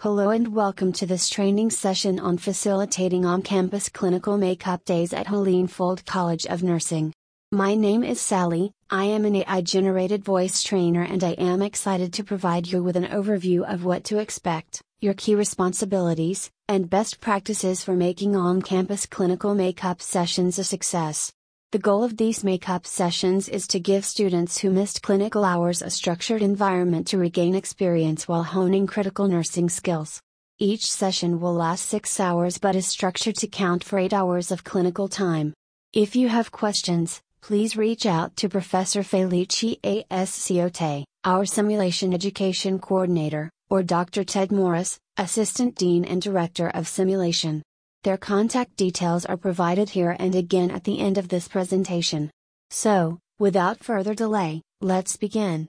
Hello and welcome to this training session on facilitating on-campus clinical makeup days at Helene Fold College of Nursing. My name is Sally, I am an AI-generated voice trainer and I am excited to provide you with an overview of what to expect, your key responsibilities, and best practices for making on-campus clinical makeup sessions a success. The goal of these makeup sessions is to give students who missed clinical hours a structured environment to regain experience while honing critical nursing skills. Each session will last 6 hours but is structured to count for 8 hours of clinical time. If you have questions, please reach out to Professor Felici Asciote, our Simulation Education Coordinator, or Dr. Ted Morris, Assistant Dean and Director of Simulation. Their contact details are provided here and again at the end of this presentation. So, without further delay, let's begin.